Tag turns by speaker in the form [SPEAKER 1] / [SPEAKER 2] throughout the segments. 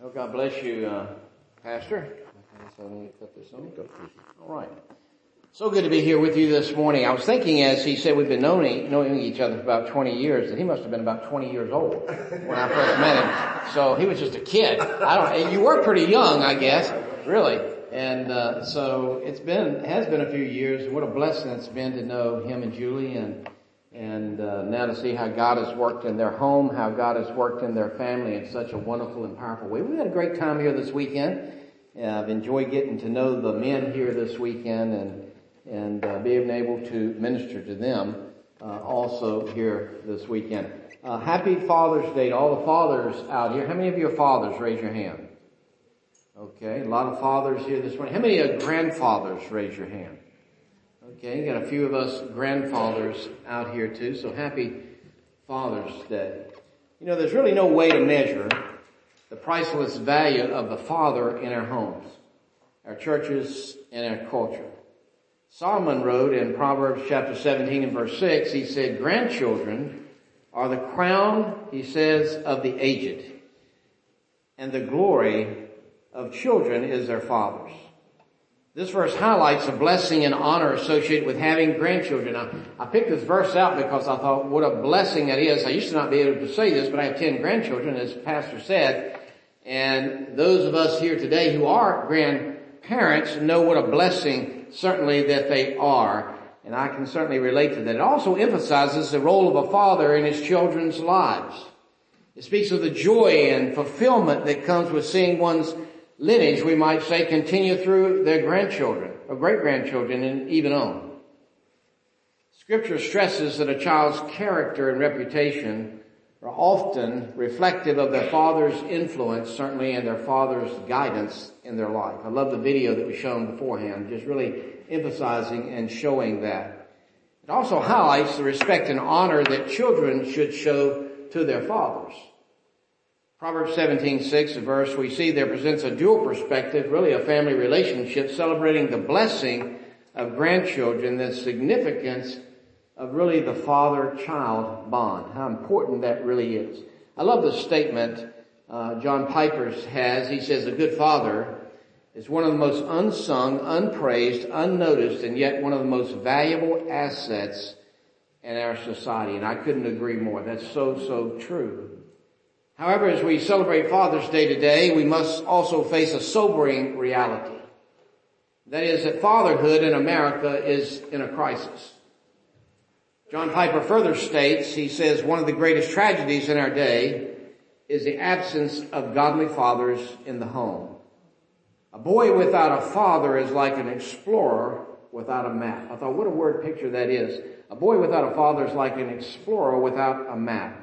[SPEAKER 1] Oh, God bless you, Pastor. So I need to cut this on. All right. So good to be here with you this morning. I was thinking, as he said, we've been knowing each other for about 20 years, that he must have been about 20 years old when I first met him. So he was just a kid. You were pretty young, I guess, really. And so has been a few years. What a blessing it's been to know him and Julie, and now to see how God has worked in their home, how God has worked in their family in such a wonderful and powerful way. We had a great time here this weekend. I've enjoyed getting to know the men here this weekend and being able to minister to them also here this weekend. Happy Father's Day to all the fathers out here. How many of you are fathers? Raise your hand. Okay, a lot of fathers here this morning. How many are grandfathers? Raise your hand. Okay, you got a few of us grandfathers out here too, so happy Father's Day. You know, there's really no way to measure the priceless value of the father in our homes, our churches, and our culture. Solomon wrote in Proverbs chapter 17 and verse 6, he said, grandchildren are the crown, he says, of the aged, and the glory of children is their fathers. This verse highlights the blessing and honor associated with having grandchildren. I picked this verse out because I thought what a blessing it is. I used to not be able to say this, but I have 10 grandchildren, as Pastor said. And those of us here today who are grandparents know what a blessing certainly that they are. And I can certainly relate to that. It also emphasizes the role of a father in his children's lives. It speaks of the joy and fulfillment that comes with seeing one's lineage, we might say, continue through their grandchildren or great-grandchildren and even on. Scripture stresses that a child's character and reputation are often reflective of their father's influence, certainly, and their father's guidance in their life. I love the video that was shown beforehand, just really emphasizing and showing that. It also highlights the respect and honor that children should show to their fathers. Proverbs 17:6, a verse we see there presents a dual perspective, really a family relationship, celebrating the blessing of grandchildren, the significance of really the father-child bond, how important that really is. I love the statement John Piper has. He says, a good father is one of the most unsung, unpraised, unnoticed, and yet one of the most valuable assets in our society. And I couldn't agree more. That's so true. However, as we celebrate Father's Day today, we must also face a sobering reality. That is that fatherhood in America is in a crisis. John Piper further states, he says, one of the greatest tragedies in our day is the absence of godly fathers in the home. A boy without a father is like an explorer without a map. I thought, what a word picture that is. A boy without a father is like an explorer without a map.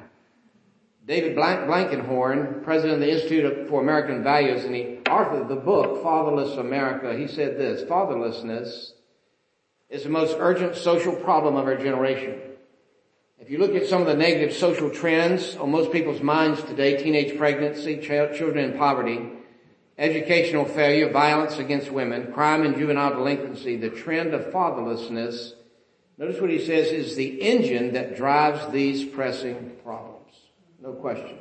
[SPEAKER 1] David Blankenhorn, president of the Institute for American Values, and he authored the book, Fatherless America, he said this, fatherlessness is the most urgent social problem of our generation. If you look at some of the negative social trends on most people's minds today, teenage pregnancy, children in poverty, educational failure, violence against women, crime and juvenile delinquency, the trend of fatherlessness, notice what he says, is the engine that drives these pressing problems. No question.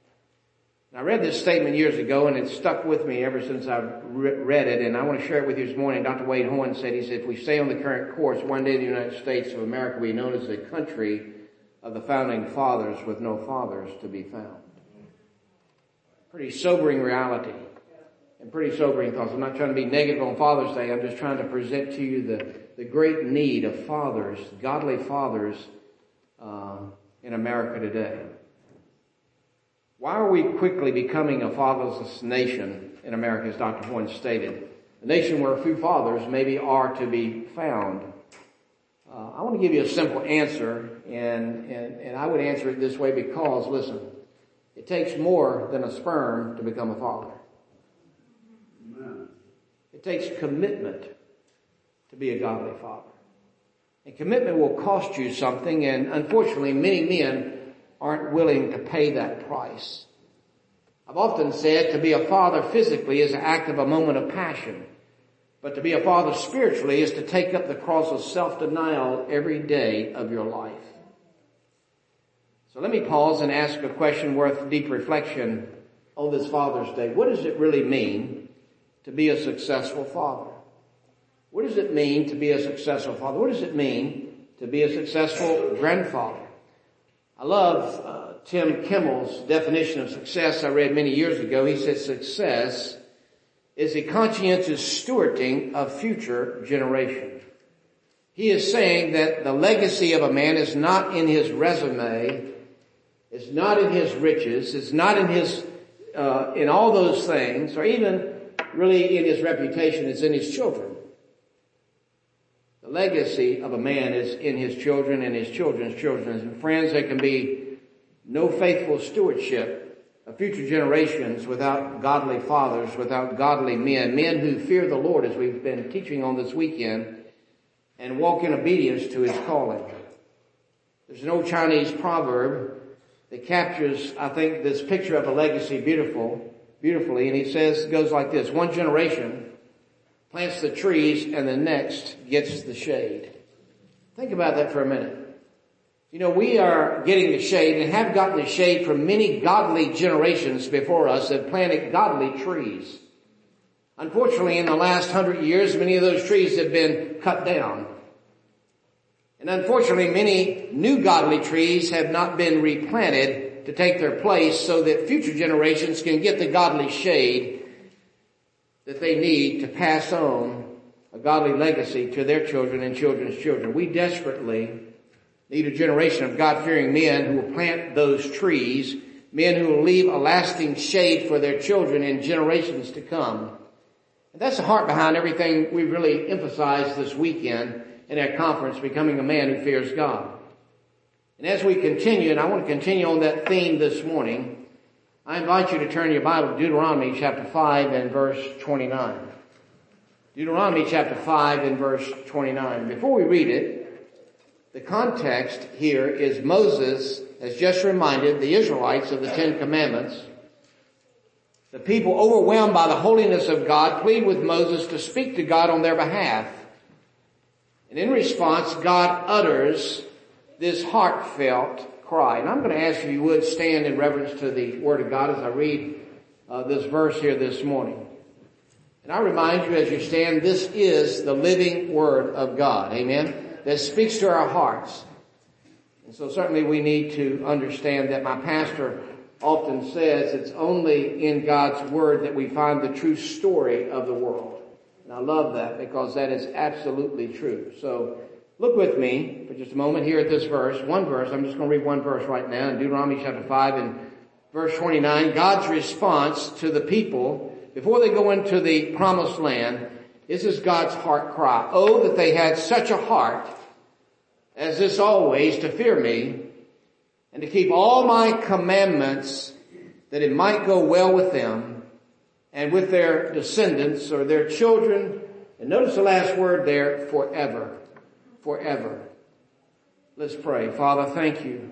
[SPEAKER 1] I read this statement years ago, and it's stuck with me ever since I've read it, and I want to share it with you this morning. Dr. Wade Horn said, if we stay on the current course, one day the United States of America will be known as the country of the founding fathers with no fathers to be found. Pretty sobering reality and pretty sobering thoughts. I'm not trying to be negative on Father's Day. I'm just trying to present to you the great need of fathers, godly fathers, in America today. Why are we quickly becoming a fatherless nation in America, as Dr. Horn stated? A nation where few fathers maybe are to be found. I want to give you a simple answer, and I would answer it this way because, listen, it takes more than a sperm to become a father. Amen. It takes commitment to be a godly father. And commitment will cost you something, and unfortunately many men aren't willing to pay that price. I've often said to be a father physically is an act of a moment of passion. But to be a father spiritually is to take up the cross of self-denial every day of your life. So let me pause and ask a question worth deep reflection. on this Father's Day, what does it really mean to be a successful father? What does it mean to be a successful father? What does it mean to be a successful grandfather? I love Tim Kimmel's definition of success I read many years ago. He said success is a conscientious stewarding of future generations. He is saying that the legacy of a man is not in his resume, is not in his riches, is not in his, in all those things, or even really in his reputation, it's in his children. The legacy of a man is in his children and his children's children. And friends, there can be no faithful stewardship of future generations without godly fathers, without godly men, men who fear the Lord, as we've been teaching on this weekend, and walk in obedience to his calling. There's an old Chinese proverb that captures, I think, this picture of a legacy beautifully, and it goes like this: one generation plants the trees and the next gets the shade. Think about that for a minute. You know, we are getting the shade and have gotten the shade from many godly generations before us that planted godly trees. Unfortunately, in the last 100 years, many of those trees have been cut down. And unfortunately, many new godly trees have not been replanted to take their place so that future generations can get the godly shade that they need to pass on a godly legacy to their children and children's children. We desperately need a generation of God-fearing men who will plant those trees, men who will leave a lasting shade for their children and generations to come. And that's the heart behind everything we really emphasized this weekend in our conference, Becoming a Man Who Fears God. And as we continue, and I want to continue on that theme this morning, I invite you to turn your Bible to Deuteronomy chapter 5 and verse 29. Deuteronomy chapter 5 and verse 29. Before we read it, the context here is Moses has just reminded the Israelites of the Ten Commandments. The people, overwhelmed by the holiness of God, plead with Moses to speak to God on their behalf. And in response, God utters this heartfelt cry. And I'm going to ask if you would stand in reverence to the Word of God as I read this verse here this morning. And I remind you as you stand, this is the living Word of God, amen, that speaks to our hearts. And so certainly we need to understand that my pastor often says it's only in God's Word that we find the true story of the world. And I love that because that is absolutely true. So look with me for just a moment here at this verse. One verse. I'm just going to read one verse right now in Deuteronomy chapter 5 and verse 29. God's response to the people before they go into the promised land. This is God's heart cry. Oh, that they had such a heart as this always to fear me and to keep all my commandments, that it might go well with them and with their descendants or their children. And notice the last word there, forever. Forever. Let's pray. Father, thank you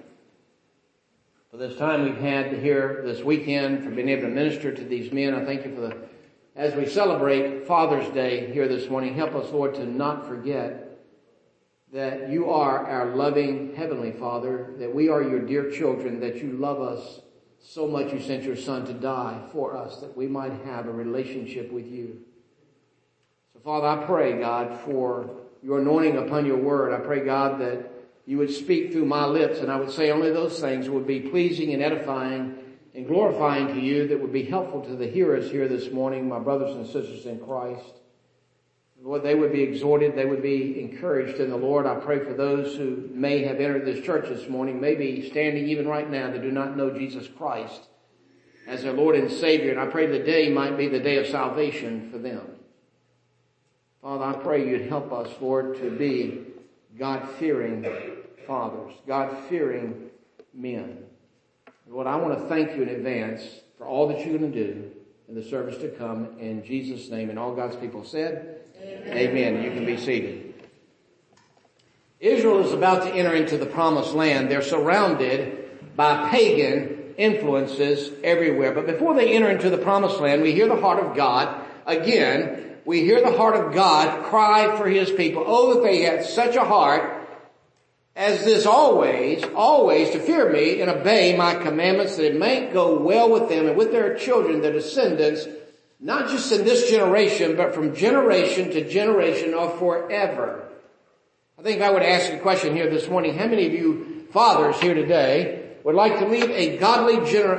[SPEAKER 1] for this time we've had here this weekend, for being able to minister to these men. I thank you as we celebrate Father's Day here this morning, help us, Lord, to not forget that you are our loving Heavenly Father, that we are your dear children, that you love us so much you sent your Son to die for us, that we might have a relationship with you. So, Father, I pray, God, for your anointing upon your word. I pray, God, that you would speak through my lips, and I would say only those things that would be pleasing and edifying and glorifying to you, that would be helpful to the hearers here this morning, my brothers and sisters in Christ. Lord, they would be exhorted, they would be encouraged in the Lord. I pray for those who may have entered this church this morning, maybe standing even right now, that do not know Jesus Christ as their Lord and Savior. And I pray the day might be the day of salvation for them. Father, I pray you'd help us, Lord, to be God-fearing fathers, God-fearing men. Lord, I want to thank you in advance for all that you're going to do in the service to come. In Jesus' name, and all God's people said, Amen. You can be seated. Israel is about to enter into the promised land. They're surrounded by pagan influences everywhere. But before they enter into the promised land, we hear the heart of God. Again, we hear the heart of God cry for his people. Oh, that they had such a heart as this always to fear me and obey my commandments, that it may go well with them and with their children, their descendants, not just in this generation, but from generation to generation or forever. I think I would ask a question here this morning. How many of you fathers here today would like to leave a godly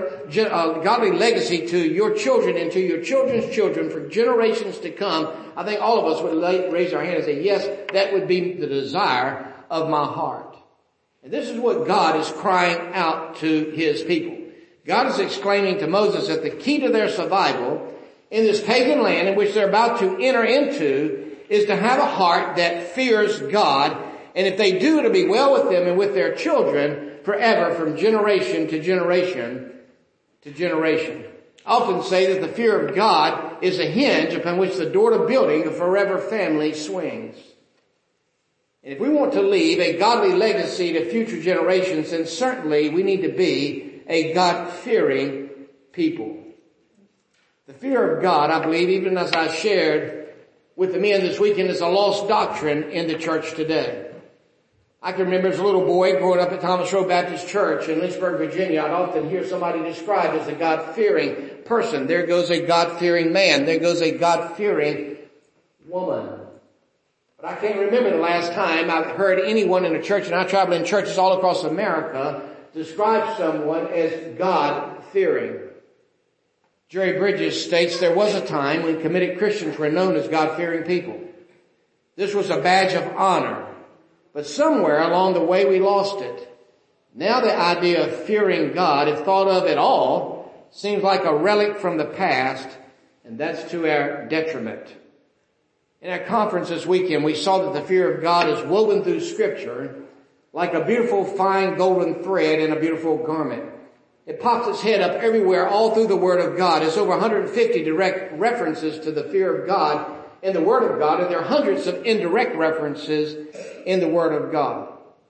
[SPEAKER 1] legacy to your children and to your children's children for generations to come? I think all of us would raise our hand and say, yes, that would be the desire of my heart. And this is what God is crying out to his people. God is exclaiming to Moses that the key to their survival in this pagan land in which they're about to enter into is to have a heart that fears God. And if they do, it'll be well with them and with their children forever, from generation to generation to generation. I often say that the fear of God is a hinge upon which the door to building a forever family swings. And if we want to leave a godly legacy to future generations, then certainly we need to be a God-fearing people. The fear of God, I believe, even as I shared with the men this weekend, is a lost doctrine in the church today. I can remember as a little boy growing up at Thomas Road Baptist Church in Lynchburg, Virginia, I'd often hear somebody described as a God-fearing person. There goes a God-fearing man. There goes a God-fearing woman. But I can't remember the last time I've heard anyone in a church, and I travel in churches all across America, describe someone as God-fearing. Jerry Bridges states there was a time when committed Christians were known as God-fearing people. This was a badge of honor. But somewhere along the way we lost it. Now the idea of fearing God, if thought of at all, seems like a relic from the past, and that's to our detriment. In our conference this weekend, we saw that the fear of God is woven through Scripture like a beautiful fine golden thread in a beautiful garment. It pops its head up everywhere all through the Word of God. There's over 150 direct references to the fear of God in the Word of God, and there are hundreds of indirect references in the Word of God.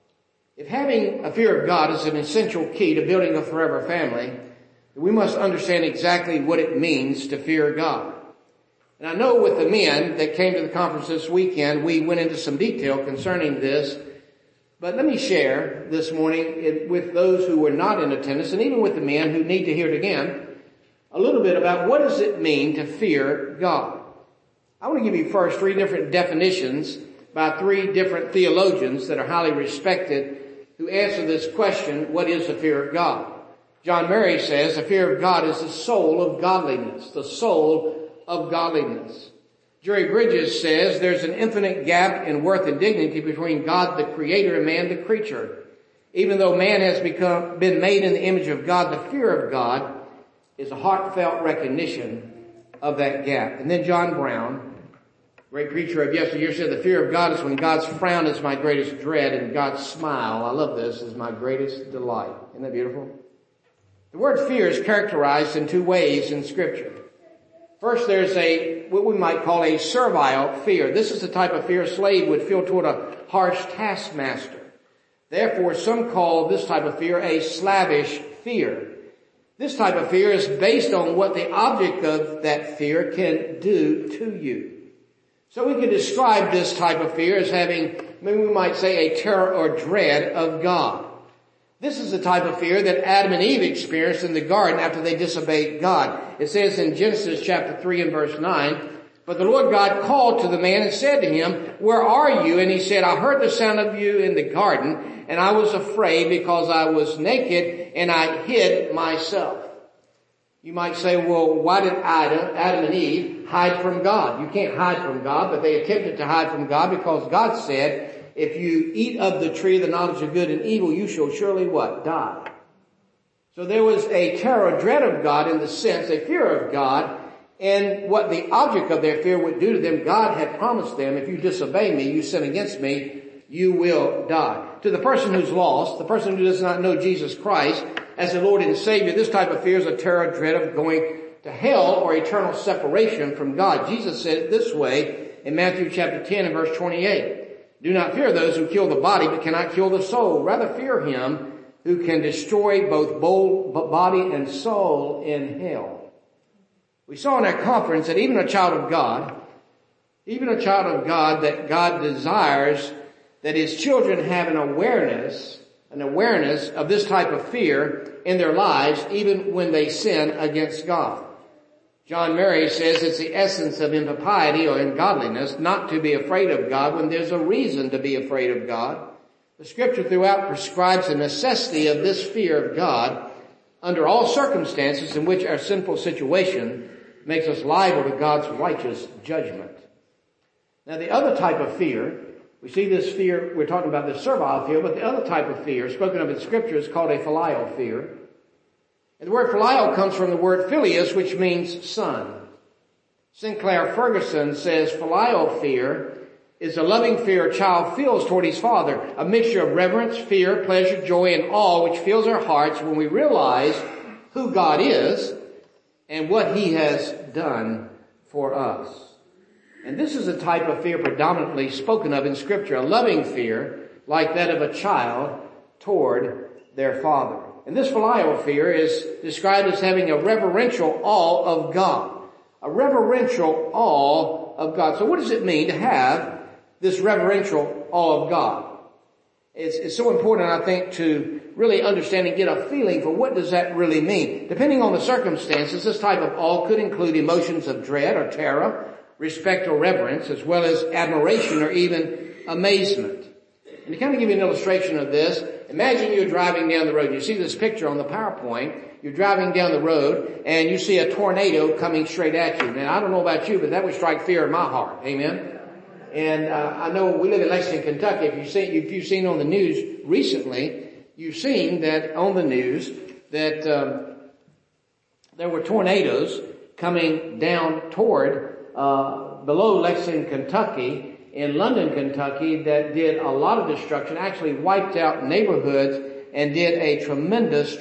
[SPEAKER 1] If having a fear of God is an essential key to building a forever family, we must understand exactly what it means to fear God. And I know with the men that came to the conference this weekend, we went into some detail concerning this, but let me share this morning with those who were not in attendance, and even with the men who need to hear it again, a little bit about what does it mean to fear God. I want to give you first three different definitions by three different theologians that are highly respected who answer this question, what is the fear of God? John Murray says the fear of God is the soul of godliness, the soul of godliness. Jerry Bridges says there's an infinite gap in worth and dignity between God the Creator and man the creature. Even though man has been made in the image of God, the fear of God is a heartfelt recognition of that gap. And then John Brown, great preacher of yesteryear, said the fear of God is when God's frown is my greatest dread and God's smile, I love this, is my greatest delight. Isn't that beautiful? The word fear is characterized in two ways in Scripture. First, there's what we might call a servile fear. This is the type of fear a slave would feel toward a harsh taskmaster. Therefore, some call this type of fear a slavish fear. This type of fear is based on what the object of that fear can do to you. So we can describe this type of fear as having, maybe we might say, a terror or dread of God. This is the type of fear that Adam and Eve experienced in the garden after they disobeyed God. It says in Genesis chapter 3 and verse 9, but the Lord God called to the man and said to him, where are you? And he said, I heard the sound of you in the garden, and I was afraid because I was naked and I hid myself. You might say, well, why did Adam and Eve hide from God? You can't hide from God, but they attempted to hide from God because God said, if you eat of the tree of the knowledge of good and evil, you shall surely what? Die. So there was a terror, dread of God in the sense, a fear of God, and what the object of their fear would do to them. God had promised them, if you disobey me, you sin against me, you will die. To the person who's lost, the person who does not know Jesus Christ as the Lord and Savior, this type of fear is a terror, dread of going to hell or eternal separation from God. Jesus said it this way in Matthew chapter 10 and verse 28. Do not fear those who kill the body but cannot kill the soul. Rather fear him who can destroy both body and soul in hell. We saw in our conference that even a child of God that God desires that his children have an awareness of this type of fear in their lives, even when they sin against God. John Murray says it's the essence of impiety or ungodliness not to be afraid of God when there's a reason to be afraid of God. The scripture throughout prescribes the necessity of this fear of God under all circumstances in which our sinful situation makes us liable to God's righteous judgment. Now the other type of fear, we see this fear, we're talking about the servile fear, but the other type of fear spoken of in scripture is called a filial fear. And the word filial comes from the word filius, which means son. Sinclair Ferguson says filial fear is a loving fear a child feels toward his father, a mixture of reverence, fear, pleasure, joy, and awe which fills our hearts when we realize who God is and what he has done for us. And this is a type of fear predominantly spoken of in scripture, a loving fear like that of a child toward their father. And this filial fear is described as having a reverential awe of God. A reverential awe of God. So what does it mean to have this reverential awe of God? It's so important, I think, to really understand and get a feeling for what does that really mean. Depending on the circumstances, this type of awe could include emotions of dread or terror, respect or reverence, as well as admiration or even amazement. And to kind of give you an illustration of this, imagine you're driving down the road. You see this picture on the PowerPoint. You're driving down the road and you see a tornado coming straight at you. Now, I don't know about you, but that would strike fear in my heart. Amen? And I know we live in Lexington, Kentucky. If you've seen on the news recently, you've seen that on the news that there were tornadoes coming down toward below Lexington, Kentucky, in London, Kentucky, that did a lot of destruction, actually wiped out neighborhoods and did a tremendous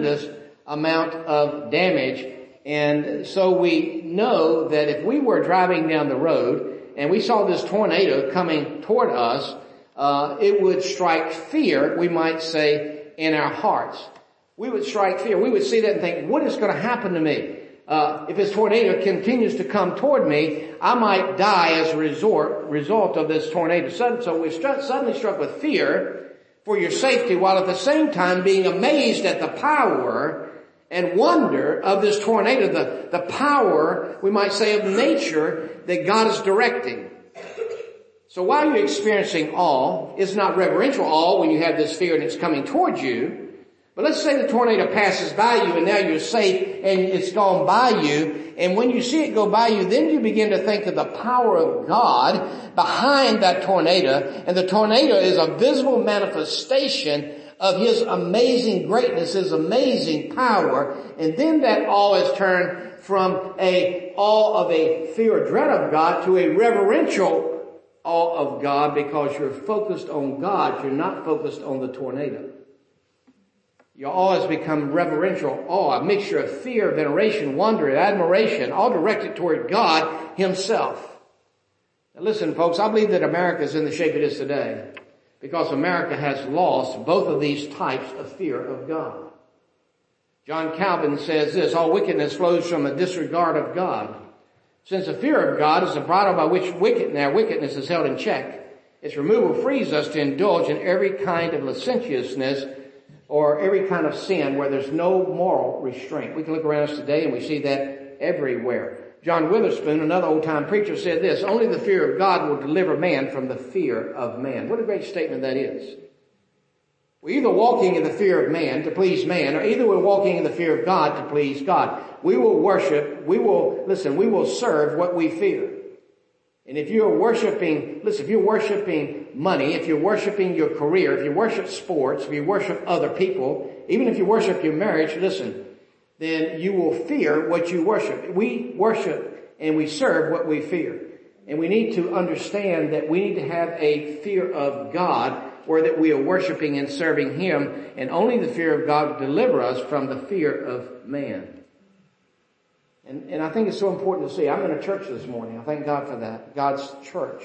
[SPEAKER 1] amount of damage. And so we know that if we were driving down the road and we saw this tornado coming toward us, it would strike fear, we might say, in our hearts. We would strike fear. We would see that and think, what is going to happen to me? If this tornado continues to come toward me, I might die as a result of this tornado. So we're suddenly struck with fear for your safety, while at the same time being amazed at the power and wonder of this tornado, the power, we might say, of nature that God is directing. So while you're experiencing awe, it's not reverential awe when you have this fear and it's coming towards you. But let's say the tornado passes by you and now you're safe and it's gone by you. And when you see it go by you, then you begin to think of the power of God behind that tornado. And the tornado is a visible manifestation of his amazing greatness, his amazing power. And then that awe is turned from a awe of a fear or dread of God to a reverential awe of God, because you're focused on God. You're not focused on the tornado. Your awe has become reverential awe, a mixture of fear, veneration, wonder, and admiration, all directed toward God himself. Now listen, folks, I believe that America is in the shape it is today because America has lost both of these types of fear of God. John Calvin says this: all wickedness flows from a disregard of God. Since the fear of God is the bridle by which wickedness is held in check, its removal frees us to indulge in every kind of licentiousness or every kind of sin where there's no moral restraint. We can look around us today and we see that everywhere. John Witherspoon, another old-time preacher, said this: only the fear of God will deliver man from the fear of man. What a great statement that is. We're either walking in the fear of man to please man, or either we're walking in the fear of God to please God. We will worship, we will serve what we fear. And if you're worshiping money, if you're worshiping your career, if you worship sports, if you worship other people, even if you worship your marriage, then you will fear what you worship. We worship and we serve what we fear. And we need to understand that we need to have a fear of God, where that we are worshiping and serving him, and only the fear of God will deliver us from the fear of man. And I think it's so important to see. I'm in a church this morning. I thank God for that. God's church.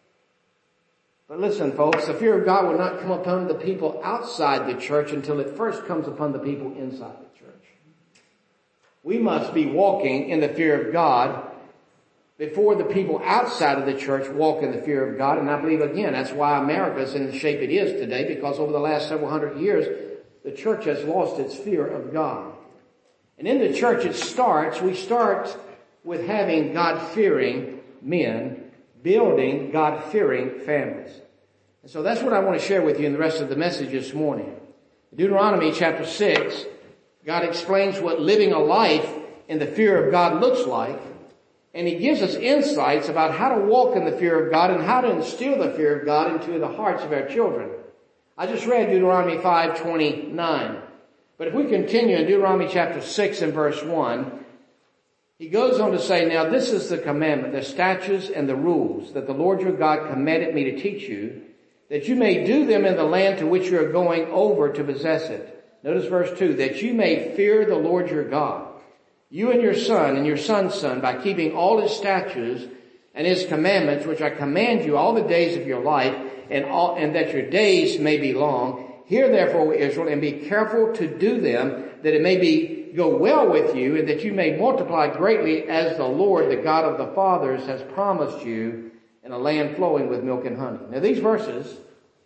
[SPEAKER 1] But listen, folks, the fear of God will not come upon the people outside the church until it first comes upon the people inside the church. We must be walking in the fear of God before the people outside of the church walk in the fear of God. And I believe, again, that's why America is in the shape it is today, because over the last several hundred years, the church has lost its fear of God. And in the church we start with having God-fearing men, building God-fearing families. And so that's what I want to share with you in the rest of the message this morning. Deuteronomy chapter 6, God explains what living a life in the fear of God looks like. And he gives us insights about how to walk in the fear of God and how to instill the fear of God into the hearts of our children. I just read Deuteronomy 5:29. But if we continue in Deuteronomy chapter 6 and verse 1, he goes on to say, now this is the commandment, the statutes and the rules that the Lord your God commanded me to teach you, that you may do them in the land to which you are going over to possess it. Notice verse 2, that you may fear the Lord your God, you and your son's son, by keeping all his statutes and his commandments, which I command you all the days of your life, and that your days may be long. Hear therefore, Israel, and be careful to do them, that it may go well with you, and that you may multiply greatly, as the Lord, the God of the fathers, has promised you, in a land flowing with milk and honey. Now these verses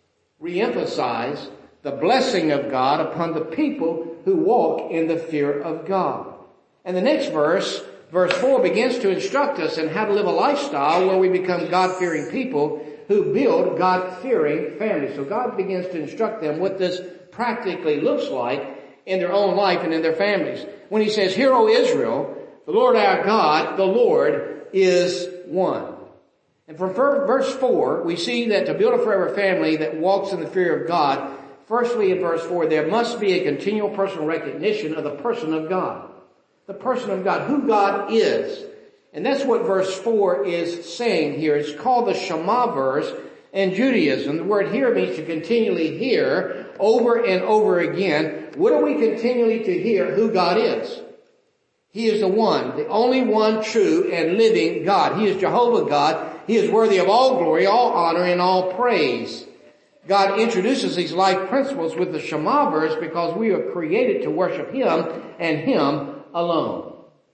[SPEAKER 1] reemphasize the blessing of God upon the people who walk in the fear of God. And the next verse 4, begins to instruct us in how to live a lifestyle where we become God-fearing people who build God-fearing families. So God begins to instruct them what this practically looks like in their own life and in their families. When he says, hear, O Israel, the Lord our God, the Lord is one. And from verse 4, we see that to build a forever family that walks in the fear of God, firstly in verse 4, there must be a continual personal recognition of the person of God. The person of God, who God is. And that's what verse 4 is saying here. It's called the Shema verse in Judaism. The word hear means to continually hear over and over again. What are we continually to hear? Who God is. He is the one, the only one true and living God. He is Jehovah God. He is worthy of all glory, all honor, and all praise. God introduces these life principles with the Shema verse because we are created to worship Him and Him alone.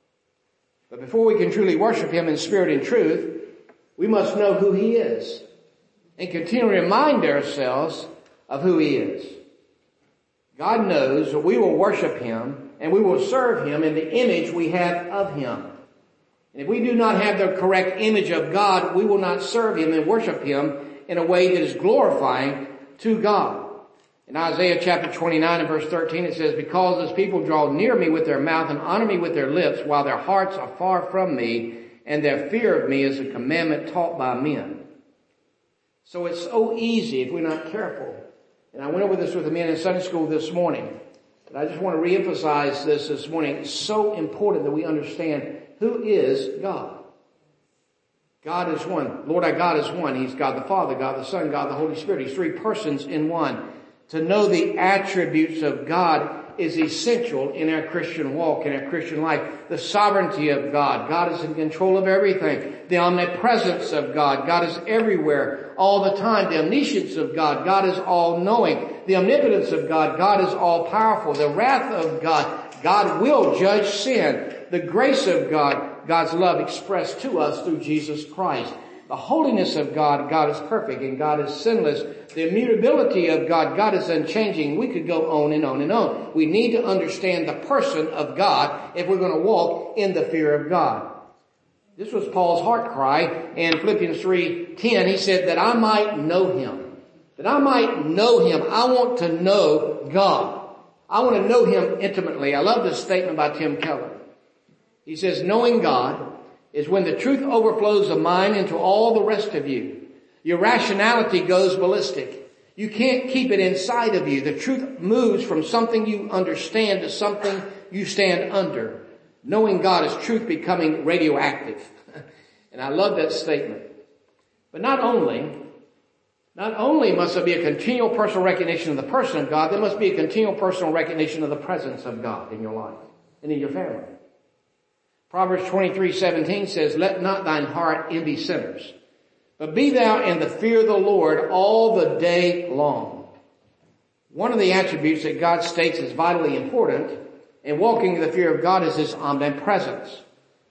[SPEAKER 1] But before we can truly worship Him in spirit and truth, we must know who He is and continually remind ourselves of who He is. God knows that we will worship Him and we will serve Him in the image we have of Him. And if we do not have the correct image of God, we will not serve Him and worship Him in a way that is glorifying to God. In Isaiah chapter 29 and verse 13 it says, because this people draw near me with their mouth and honor me with their lips, while their hearts are far from me, and their fear of me is a commandment taught by men. So it's so easy if we're not careful. And I went over this with the men in Sunday school this morning. But I just want to reemphasize this morning. It's so important that we understand who is God. God is one. Lord our God is one. He's God the Father, God the Son, God the Holy Spirit. He's three persons in one. To know the attributes of God is essential in our Christian walk, in our Christian life. The sovereignty of God. God is in control of everything. The omnipresence of God. God is everywhere all the time. The omniscience of God. God is all-knowing. The omnipotence of God. God is all-powerful. The wrath of God. God will judge sin. The grace of God. God's love expressed to us through Jesus Christ. The holiness of God, God is perfect and God is sinless. The immutability of God, God is unchanging. We could go on and on and on. We need to understand the person of God if we're going to walk in the fear of God. This was Paul's heart cry in Philippians 3:10. He said that I might know Him. That I might know Him. I want to know God. I want to know Him intimately. I love this statement by Tim Keller. He says, knowing God is when the truth overflows the mind into all the rest of you. Your rationality goes ballistic. You can't keep it inside of you. The truth moves from something you understand to something you stand under. Knowing God is truth becoming radioactive. And I love that statement. But not only must there be a continual personal recognition of the person of God, there must be a continual personal recognition of the presence of God in your life and in your family. Proverbs 23:17 says, let not thine heart envy sinners, but be thou in the fear of the Lord all the day long. One of the attributes that God states is vitally important in walking in the fear of God is His omnipresence.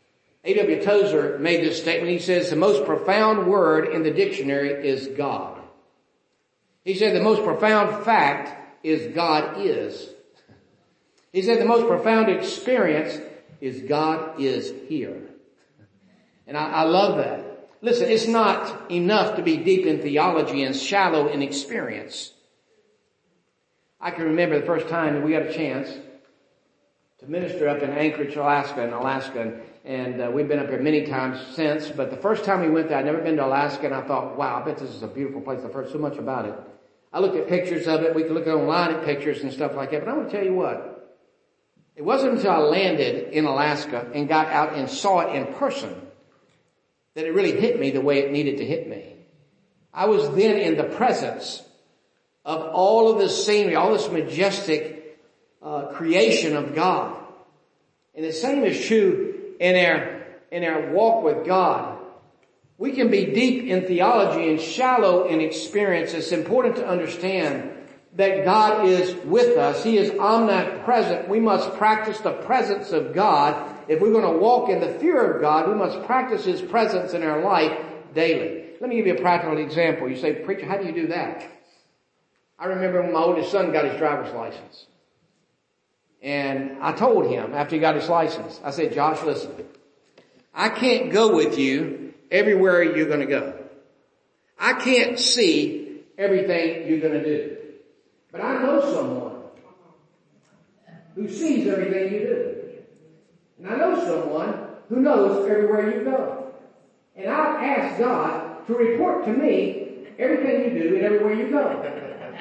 [SPEAKER 1] A.W. Tozer made this statement. He says the most profound word in the dictionary is God. He said the most profound fact is God is. He said the most profound experience is God is here. And I love that. Listen, it's not enough to be deep in theology and shallow in experience. I can remember the first time that we got a chance to minister up in Anchorage, Alaska, and we've been up here many times since, but the first time we went there, I'd never been to Alaska, and I thought, wow, I bet this is a beautiful place. I've heard so much about it. I looked at pictures of it. We could look online at pictures and stuff like that, but I want to tell you what. It wasn't until I landed in Alaska and got out and saw it in person that it really hit me the way it needed to hit me. I was then in the presence of all of this scenery, all this majestic creation of God. And the same is true in our walk with God. We can be deep in theology and shallow in experience. It's important to understand that God is with us. He is omnipresent. We must practice the presence of God. If we're going to walk in the fear of God, we must practice His presence in our life daily. Let me give you a practical example. You say, preacher, how do you do that? I remember when my oldest son got his driver's license. And I told him after he got his license, I said, Josh, listen, I can't go with you everywhere you're going to go. I can't see everything you're going to do. But I know someone who sees everything you do. And I know someone who knows everywhere you go. And I ask God to report to me everything you do and everywhere you go.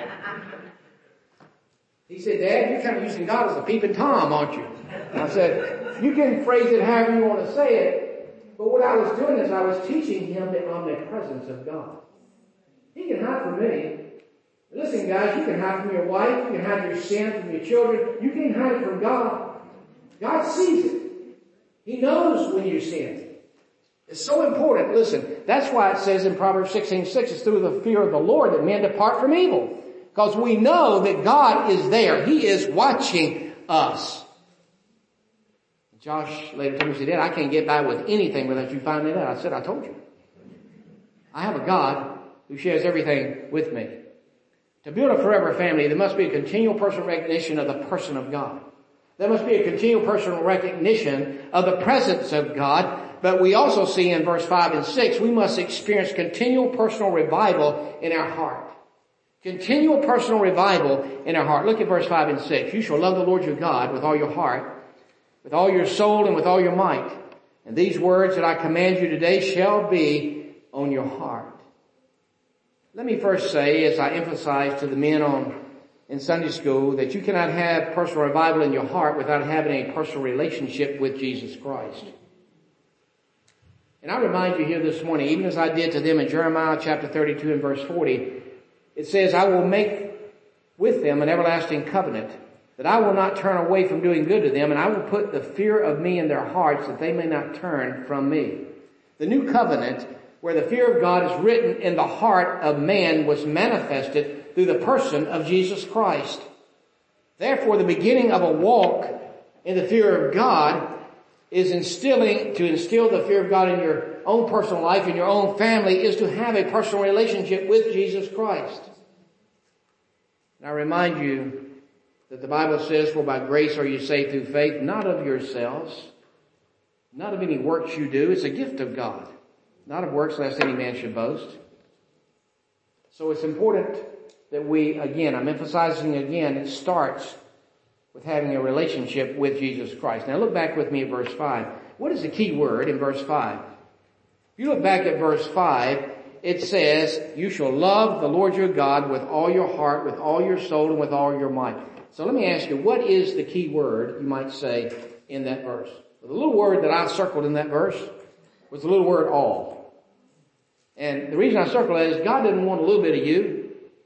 [SPEAKER 1] He said, Dad, you're kind of using God as a peeping Tom, aren't you? And I said, you can phrase it however you want to say it. But what I was doing is I was teaching him the omnipresence of God. He can hide from me. Listen, guys, you can hide from your wife. You can hide your sin from your children. You can't hide it from God. God sees it. He knows when you sin. It's so important. Listen, that's why it says in Proverbs 16:6, it's through the fear of the Lord that men depart from evil. Because we know that God is there. He is watching us. Josh later told me, he said, Dad, I can't get by with anything without you finding it out. I said, I told you. I have a God who shares everything with me. To build a forever family, there must be a continual personal recognition of the person of God. There must be a continual personal recognition of the presence of God. But we also see in verse 5 and 6, we must experience continual personal revival in our heart. Continual personal revival in our heart. Look at verse 5 and 6. You shall love the Lord your God with all your heart, with all your soul, and with all your might. And these words that I command you today shall be on your heart. Let me first say, as I emphasize to the men in Sunday school, that you cannot have personal revival in your heart without having a personal relationship with Jesus Christ. And I remind you here this morning, even as I did to them in Jeremiah chapter 32 and verse 40, it says, I will make with them an everlasting covenant, that I will not turn away from doing good to them, and I will put the fear of me in their hearts, that they may not turn from me. The new covenant, where the fear of God is written in the heart of man, was manifested through the person of Jesus Christ. Therefore, the beginning of a walk in the fear of God is to instill the fear of God in your own personal life, in your own family, is to have a personal relationship with Jesus Christ. And I remind you that the Bible says, for by grace are you saved through faith, not of yourselves, not of any works you do. It's a gift of God, not of works lest any man should boast. So it's important that we, again, I'm emphasizing again, it starts with having a relationship with Jesus Christ. Now look back with me at verse 5. What is the key word in verse 5? If you look back at verse 5, it says, you shall love the Lord your God with all your heart, with all your soul, and with all your might. So let me ask you, what is the key word, you might say, in that verse? The little word that I circled in that verse was the little word all. And the reason I circled that is God doesn't want a little bit of you.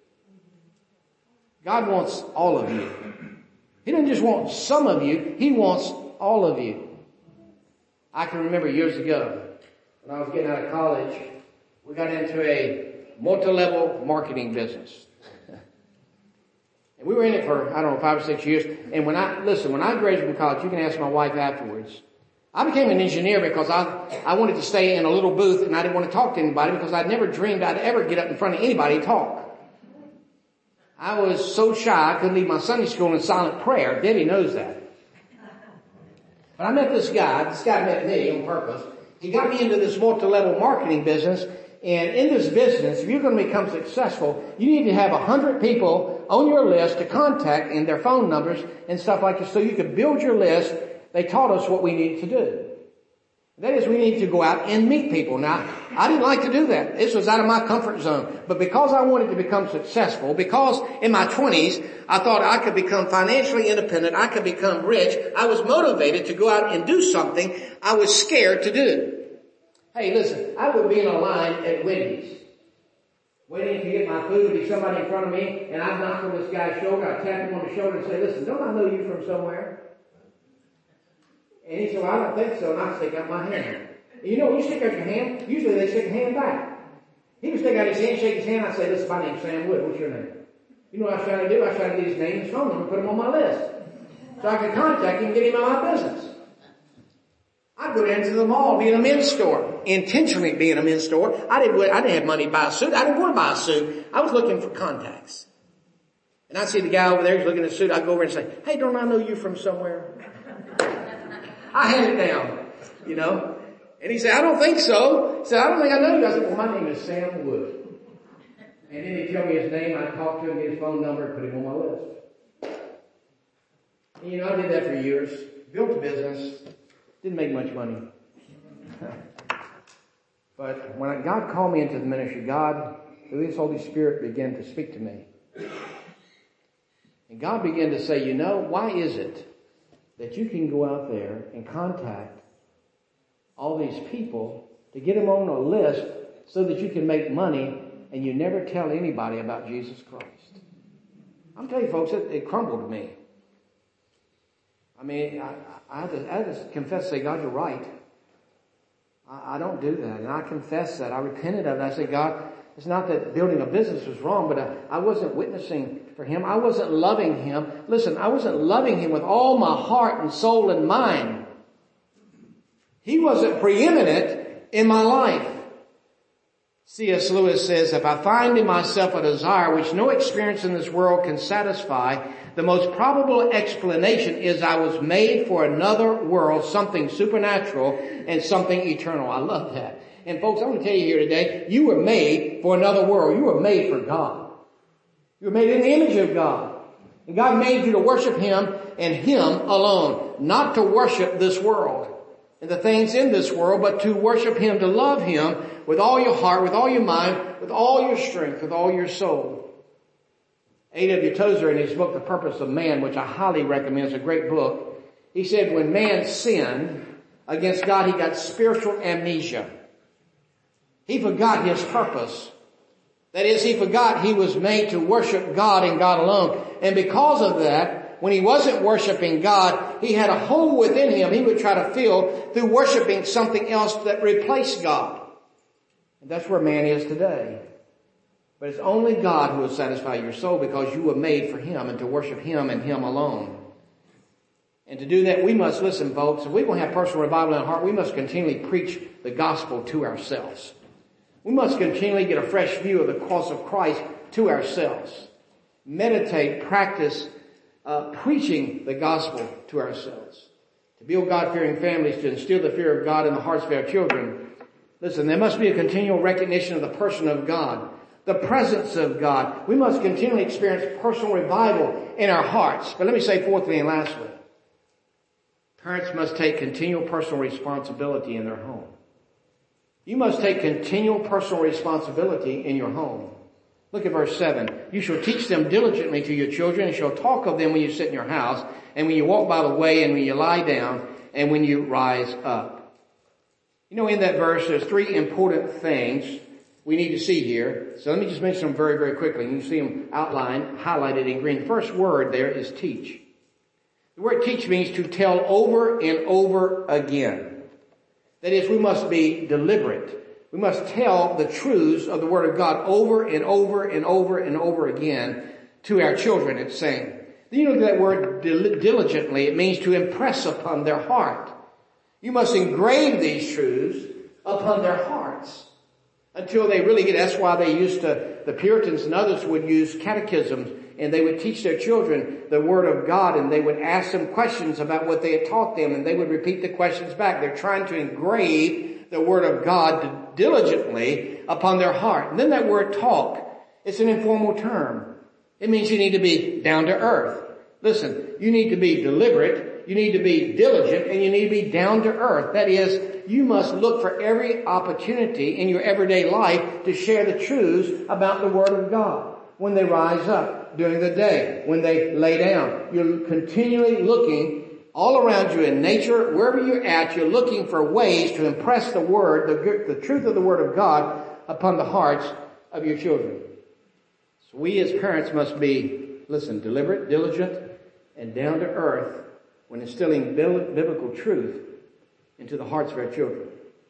[SPEAKER 1] God wants all of you. He doesn't just want some of you, He wants all of you. I can remember years ago, when I was getting out of college, we got into a multi-level marketing business. And we were in it for, 5 or 6 years. And when I graduated from college, you can ask my wife afterwards, I became an engineer because I wanted to stay in a little booth and I didn't want to talk to anybody because I'd never dreamed I'd ever get up in front of anybody and talk. I was so shy I couldn't leave my Sunday school in silent prayer. Debbie knows that. But I met this guy. This guy met me on purpose. He got me into this multi-level marketing business. And in this business, if you're going to become successful, you need to have 100 people on your list to contact and their phone numbers and stuff like this so you could build your list. They taught us what we needed to do. That is, we need to go out and meet people. Now, I didn't like to do that. This was out of my comfort zone. But because I wanted to become successful, because in my 20s, I thought I could become financially independent, I could become rich, I was motivated to go out and do something I was scared to do. Hey, listen, I would be in a line at Wendy's, waiting to get my food, be somebody in front of me, and I'd knock on this guy's shoulder, I'd tap him on the shoulder and say, listen, don't I know you from somewhere? And he said, well, I don't think so, and I'd stick out my hand. And you know, when you stick out your hand, usually they stick a hand back. He would stick out his hand, shake his hand, I'd say, listen, my name's Sam Wood, what's your name? You know what I was trying to do? I was trying to get his name and his phone number, put him on my list. So I could contact him and get him out of my business. I'd go down to the mall, be in a men's store, intentionally be in a men's store. I didn't have money to buy a suit. I didn't want to buy a suit. I was looking for contacts. And I'd see the guy over there, he's looking at a suit. I'd go over and say, hey, don't I know you from somewhere? I had it down, you know. And he said, I don't think so. He said, I don't think I know you. I said, well, my name is Sam Wood. And then he'd tell me his name. I'd talk to him, get his phone number, put him on my list. And, you know, I did that for years. Built a business. Didn't make much money. But when God called me into the ministry, God, through His Holy Spirit, began to speak to me. And God began to say, you know, why is it that you can go out there and contact all these people to get them on a list so that you can make money and you never tell anybody about Jesus Christ? I'm telling you folks, it crumbled me. I mean, I had to confess, say, God, you're right. I don't do that. And I confess that. I repented of it. I said, God, it's not that building a business was wrong, but I wasn't witnessing for Him. I wasn't loving Him. Listen, I wasn't loving Him with all my heart and soul and mind. He wasn't preeminent in my life. C.S. Lewis says, if I find in myself a desire which no experience in this world can satisfy, the most probable explanation is I was made for another world, something supernatural and something eternal. I love that. And folks, I'm going to tell you here today, you were made for another world. You were made for God. You were made in the image of God. And God made you to worship Him and Him alone, not to worship this world and the things in this world, but to worship Him, to love Him with all your heart, with all your mind, with all your strength, with all your soul. A.W. Tozer, in his book, The Purpose of Man, which I highly recommend, is a great book, he said when man sinned against God, he got spiritual amnesia. He forgot his purpose. That is, he forgot he was made to worship God and God alone. And because of that, when he wasn't worshiping God, he had a hole within him he would try to fill through worshiping something else that replaced God. And that's where man is today. But it's only God who will satisfy your soul because you were made for Him and to worship Him and Him alone. And to do that, we must, listen folks, if we're going to have personal revival in our heart, we must continually preach the gospel to ourselves. We must continually get a fresh view of the cross of Christ to ourselves. Meditate, practice preaching the gospel to ourselves. To build God-fearing families, to instill the fear of God in the hearts of our children. Listen, there must be a continual recognition of the person of God, the presence of God. We must continually experience personal revival in our hearts. But let me say fourthly and lastly, parents must take continual personal responsibility in their home. You must take continual personal responsibility in your home. Look at verse 7. You shall teach them diligently to your children, and shall talk of them when you sit in your house, and when you walk by the way, and when you lie down, and when you rise up. You know, in that verse, there's three important things we need to see here. So let me just mention them very, very quickly. You can see them outlined, highlighted in green. The first word there is teach. The word teach means to tell over and over again. That is, we must be deliberate. We must tell the truths of the Word of God over and over and over and over again to our children, it's saying. Then you look at that word diligently. It means to impress upon their heart. You must engrave these truths upon their hearts until they really get. That's why the Puritans and others would use catechisms, and they would teach their children the Word of God, and they would ask them questions about what they had taught them, and they would repeat the questions back. They're trying to engrave the Word of God diligently upon their heart. And then that word talk, it's an informal term. It means you need to be down to earth. Listen, you need to be deliberate, you need to be diligent, and you need to be down to earth. That is, you must look for every opportunity in your everyday life to share the truths about the Word of God. When they rise up during the day, when they lay down, you're continually looking all around you in nature, wherever you're at, you're looking for ways to impress the Word, the truth of the Word of God upon the hearts of your children. So we as parents must be, listen, deliberate, diligent, and down to earth when instilling biblical truth into the hearts of our children.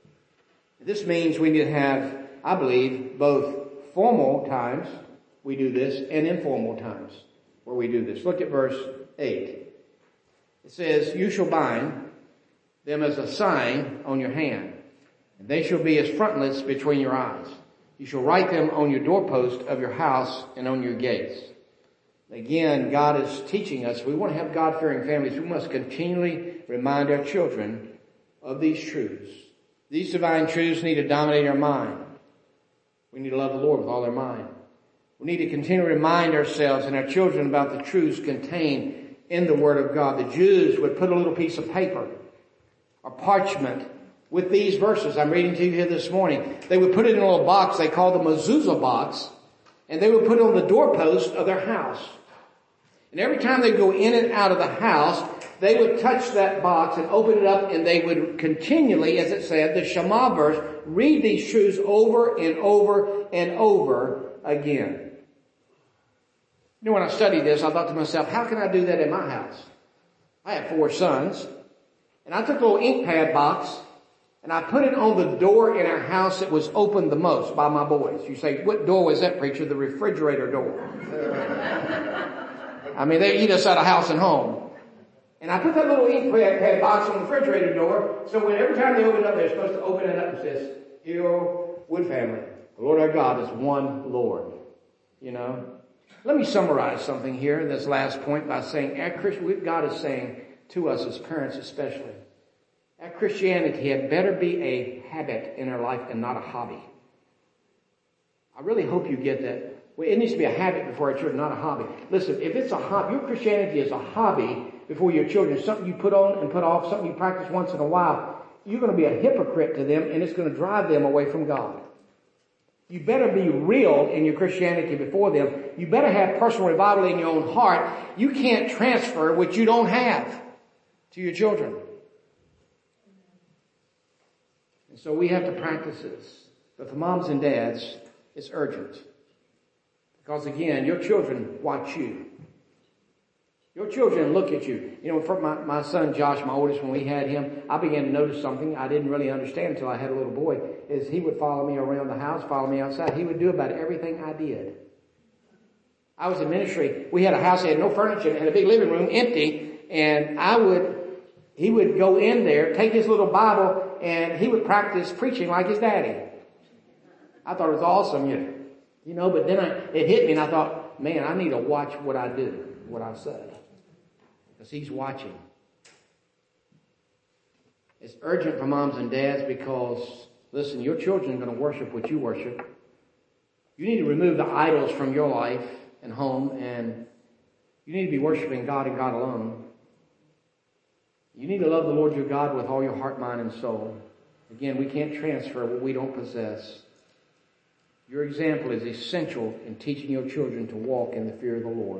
[SPEAKER 1] This means we need to have, I believe, both formal times we do this and informal times where we do this. Look at verse 8. It says, you shall bind them as a sign on your hand, and they shall be as frontlets between your eyes. You shall write them on your doorpost of your house and on your gates. Again, God is teaching us, we want to have God-fearing families. We must continually remind our children of these truths. These divine truths need to dominate our mind. We need to love the Lord with all our mind. We need to continually remind ourselves and our children about the truths contained in the Word of God. The Jews would put a little piece of paper or parchment with these verses I'm reading to you here this morning. They would put it in a little box they called the mezuzah box, and they would put it on the doorpost of their house. And every time they go in and out of the house, they would touch that box and open it up, and they would continually, as it said, the Shema verse, read these truths over and over and over again. You know, when I studied this, I thought to myself, how can I do that in my house? I have 4 sons, and I took a little ink pad box, and I put it on the door in our house that was opened the most by my boys. You say, what door was that, preacher? The refrigerator door. I mean, they eat us out of house and home. And I put that little ink pad box on the refrigerator door, so when every time they open it up, they're supposed to open it up and says, Hero Wood family, the Lord our God is one Lord. You know? Let me summarize something here in this last point by saying, God is saying to us as parents especially, our Christianity had better be a habit in our life and not a hobby. I really hope you get that. Well, it needs to be a habit before our children, not a hobby. Listen, if it's a hobby, your Christianity is a hobby before your children, something you put on and put off, something you practice once in a while, you're going to be a hypocrite to them, and it's going to drive them away from God. You better be real in your Christianity before them. You better have personal revival in your own heart. You can't transfer what you don't have to your children. And so we have to practice this. But for moms and dads, it's urgent. Because again, your children watch you. Your children look at you. You know, for my son Josh, my oldest, when we had him, I began to notice something I didn't really understand until I had a little boy, is he would follow me around the house, follow me outside. He would do about everything I did. I was in ministry. We had a house that had no furniture and a big living room empty, and he would go in there, take his little Bible, and he would practice preaching like his daddy. I thought it was awesome, you know, but then it hit me and I thought, man, I need to watch what I do, what I say. Because he's watching. It's urgent for moms and dads because, listen, your children are going to worship what you worship. You need to remove the idols from your life and home, and you need to be worshiping God and God alone. You need to love the Lord your God with all your heart, mind, and soul. Again, we can't transfer what we don't possess. Your example is essential in teaching your children to walk in the fear of the Lord.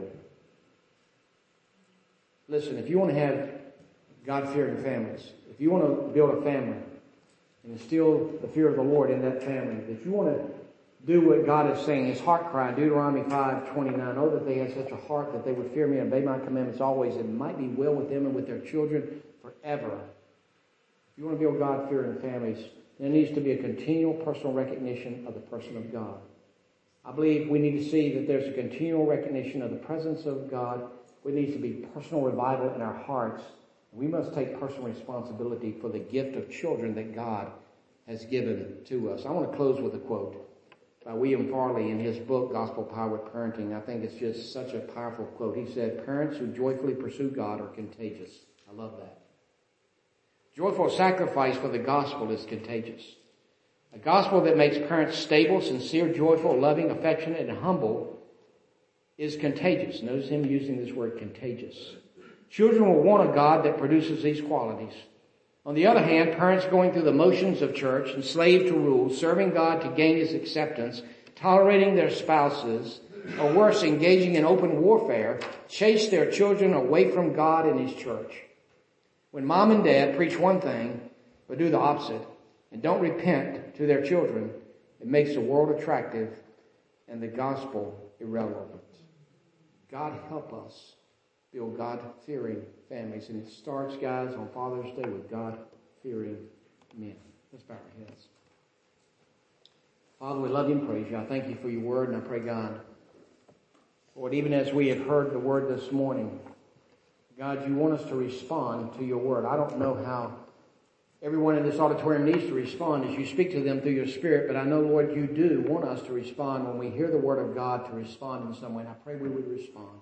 [SPEAKER 1] Listen, if you want to have God-fearing families, if you want to build a family and instill the fear of the Lord in that family, if you want to do what God is saying, His heart cry, Deuteronomy 5:29, oh, that they had such a heart that they would fear me and obey my commandments always, and it might be well with them and with their children forever. If you want to build God-fearing families, there needs to be a continual personal recognition of the person of God. I believe we need to see that there's a continual recognition of the presence of God. There needs to be personal revival in our hearts. We must take personal responsibility for the gift of children that God has given to us. I want to close with a quote by William Farley in his book, Gospel Powered Parenting. I think it's just such a powerful quote. He said, "Parents who joyfully pursue God are contagious." I love that. Joyful sacrifice for the gospel is contagious. A gospel that makes parents stable, sincere, joyful, loving, affectionate, and humble is contagious. Notice him using this word contagious. Children will want a God that produces these qualities. On the other hand, parents going through the motions of church, enslaved to rules, serving God to gain his acceptance, tolerating their spouses, or worse, engaging in open warfare, chase their children away from God and his church. When mom and dad preach one thing, but do the opposite, and don't repent to their children, it makes the world attractive and the gospel irrelevant. God help us build God-fearing families. And it starts, guys, on Father's Day with God-fearing men. Let's bow our heads. Father, we love you and praise you. I thank you for your word, and I pray, God, Lord, even as we have heard the word this morning, God, you want us to respond to your word. I don't know how everyone in this auditorium needs to respond as you speak to them through your Spirit, but I know, Lord, you do want us to respond when we hear the word of God, to respond in some way. And I pray we would respond,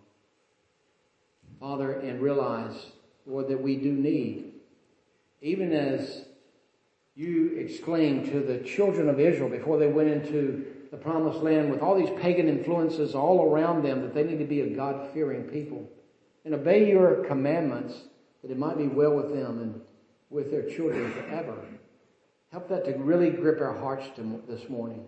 [SPEAKER 1] Father, and realize, Lord, that we do need, even as you exclaimed to the children of Israel before they went into the promised land with all these pagan influences all around them, that they need to be a God-fearing people and obey your commandments, that it might be well with them and with their children forever. Help that to really grip our hearts this morning.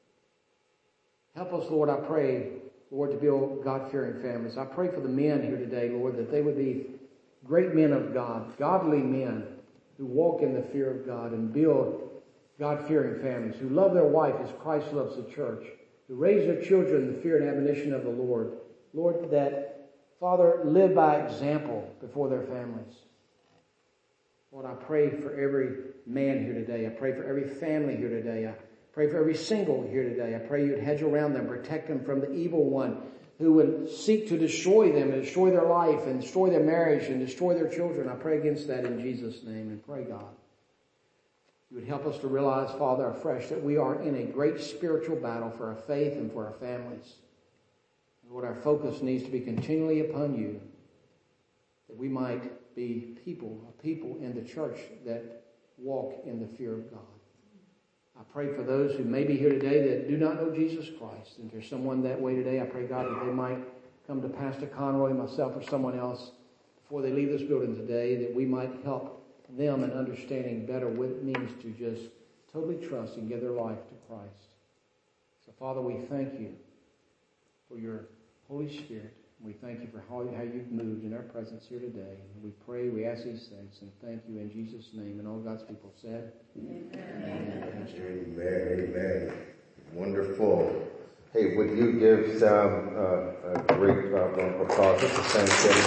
[SPEAKER 1] Help us, Lord, I pray, Lord, to build God-fearing families. I pray for the men here today, Lord, that they would be great men of God, godly men who walk in the fear of God and build God-fearing families, who love their wife as Christ loves the church, who raise their children in the fear and admonition of the Lord. Lord, that, Father, live by example before their families. Lord, I pray for every man here today. I pray for every family here today. I pray for every single here today. I pray you'd hedge around them, protect them from the evil one who would seek to destroy them and destroy their life and destroy their marriage and destroy their children. I pray against that in Jesus' name, and pray, God, you would help us to realize, Father, afresh that we are in a great spiritual battle for our faith and for our families. Lord, our focus needs to be continually upon you, that we might be a people in the church that walk in the fear of God. I pray for those who may be here today that do not know Jesus Christ. And if there's someone that way today, I pray, God, that they might come to Pastor Conroy, myself, or someone else before they leave this building today, that we might help them in understanding better what it means to just totally trust and give their life to Christ. So, Father, we thank you for your Holy Spirit. We thank you for how you've moved in our presence here today. And we pray, we ask these things, and thank you in Jesus' name. And all God's people said, Amen.
[SPEAKER 2] Amen. Amen. Wonderful. Hey, would you give Sam a great round of applause? Just to thank him.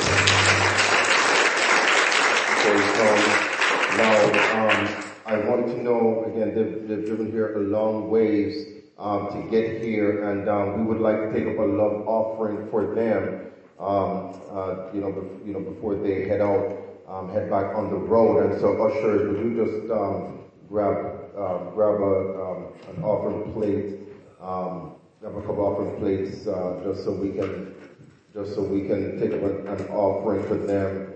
[SPEAKER 2] Now, I want to know, again, they've driven here a long ways to get here, and we would like to take up a love offering for them, before they head back on the road. And so, ushers, would you just grab an offering plate, grab a couple offering plates, just so we can take up an offering for them,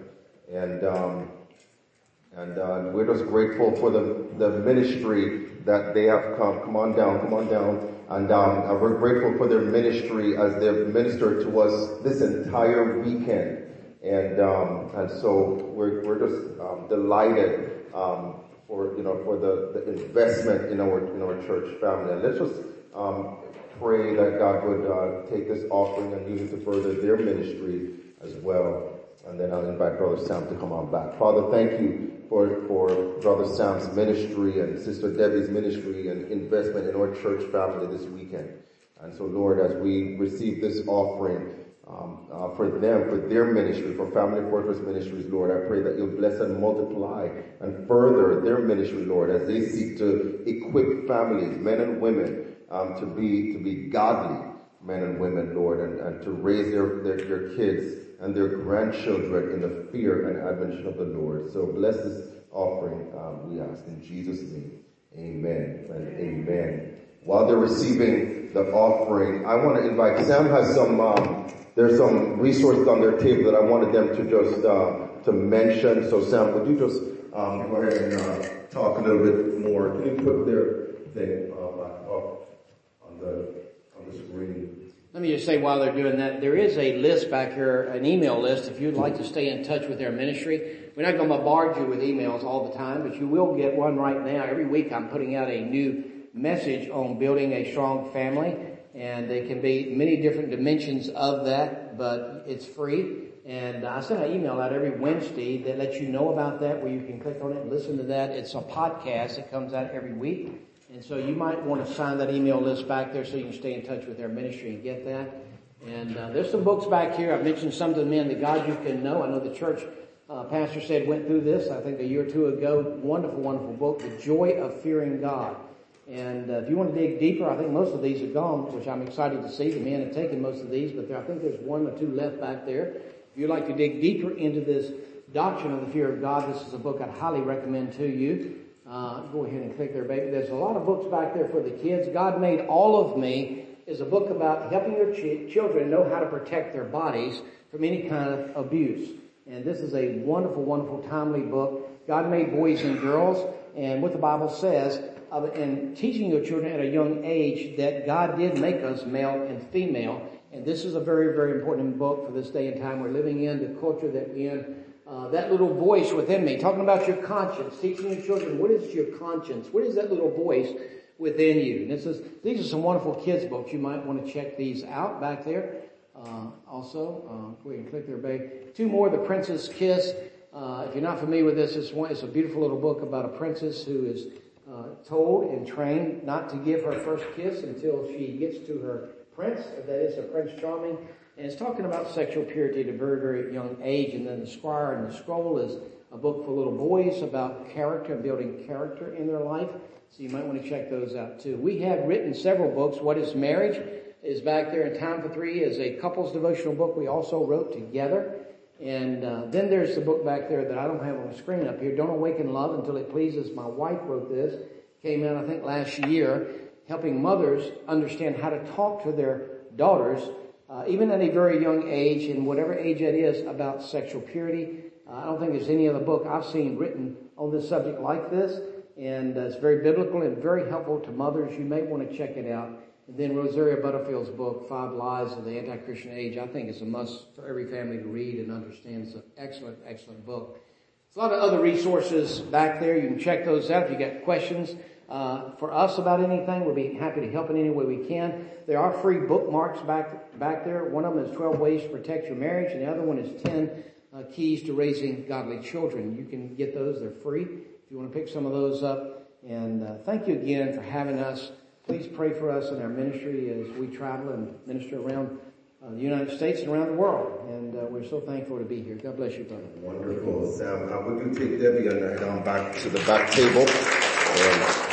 [SPEAKER 2] and we're just grateful for the ministry that they have come. Come on down. And we're grateful for their ministry as they've ministered to us this entire weekend. And so we're just delighted for the investment in our church family. And let's just pray that God would take this offering and use it to further their ministry as well. And then I'll invite Brother Sam to come on back. Father, thank you for Brother Sam's ministry and Sister Debbie's ministry and investment in our church family this weekend. And so, Lord, as we receive this offering for them, for their ministry, for Family Fortress Ministries, Lord, I pray that you'll bless and multiply and further their ministry, Lord, as they seek to equip families, men and women, to be godly men and women, Lord, and to raise their kids and their grandchildren in the fear and admonition of the Lord. So bless this offering, we ask in Jesus' name. Amen and amen. While they're receiving the offering, I want to invite, Sam has there's some resources on their table that I wanted them to just, to mention. So Sam, would you just, go ahead and, talk a little bit more? Can you put their thing, back up on the screen?
[SPEAKER 1] Let me just say while they're doing that, there is a list back here, an email list, if you'd like to stay in touch with their ministry. We're not going to bombard you with emails all the time, but you will get one right now. Every week I'm putting out a new message on building a strong family, and there can be many different dimensions of that, but it's free. And I send an email out every Wednesday that lets you know about that, where you can click on it and listen to that. It's a podcast that comes out every week. And so you might want to sign that email list back there so you can stay in touch with their ministry and get that. And there's some books back here. I've mentioned some to the men, The God You Can Know. I know the church pastor said went through this, I think a year or two ago. Wonderful, wonderful book, The Joy of Fearing God. And if you want to dig deeper, I think most of these are gone, which I'm excited to see. The men have taken most of these, but I think there's one or two left back there. If you'd like to dig deeper into this doctrine of the fear of God, this is a book I'd highly recommend to you. Go ahead and click there, baby. There's a lot of books back there for the kids. God Made All of Me is a book about helping your children know how to protect their bodies from any kind of abuse. And this is a wonderful, wonderful, timely book. God made boys and girls, and what the Bible says, and teaching your children at a young age that God did make us male and female. And this is a very, very important book for this day and time we're living in, the culture that we're in. That little voice within me, talking about your conscience, teaching your children, what is your conscience? What is that little voice within you? And these are some wonderful kids books. You might want to check these out back there. Also, go ahead and click there, babe. Two more, The Prince's Kiss. If you're not familiar with this, it's a beautiful little book about a princess who is told and trained not to give her first kiss until she gets to her prince, that is a Prince Charming. And it's talking about sexual purity at a very, very young age. And then The Squire and the Scroll is a book for little boys about character and building character in their life. So you might want to check those out too. We have written several books. What is Marriage is back there, and Time for Three is a couples devotional book we also wrote together. And then there's the book back there that I don't have on the screen up here, Don't Awaken Love Until It Pleases. My wife wrote this. Came out, I think, last year, helping mothers understand how to talk to their daughters even at a very young age, and whatever age that is, about sexual purity. I don't think there's any other book I've seen written on this subject like this, and it's very biblical and very helpful to mothers. You may want to check it out. And then Rosaria Butterfield's book, 5 Lies of the Anti-Christian Age, I think is a must for every family to read and understand. It's an excellent, excellent book. There's a lot of other resources back there. You can check those out if you got questions for us about anything. We'll be happy to help in any way we can. There are free bookmarks back there. One of them is 12 Ways to Protect Your Marriage, and the other one is 10 Keys to Raising Godly Children. You can get those. They're free if you want to pick some of those up. And thank you again for having us. Please pray for us in our ministry as we travel and minister around the United States and around the world. And we're so thankful to be here. God bless you, brother.
[SPEAKER 2] Wonderful, Sam. Would you take Debbie and head on back to the back table?